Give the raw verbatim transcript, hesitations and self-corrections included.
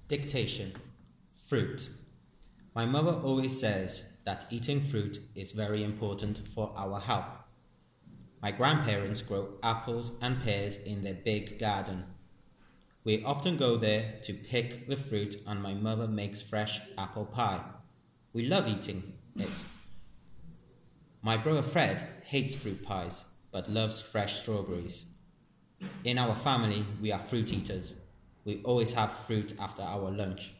Dictation. Fruit. My mother always says that eating fruit is very important for our health. My grandparents grow apples and pears in their big garden. We often go there to pick the fruit, and my mother makes fresh apple pie. We love eating it. My brother Fred hates fruit pies but loves fresh strawberries. In our family, we are fruit eaters. We always have fruit after our lunch.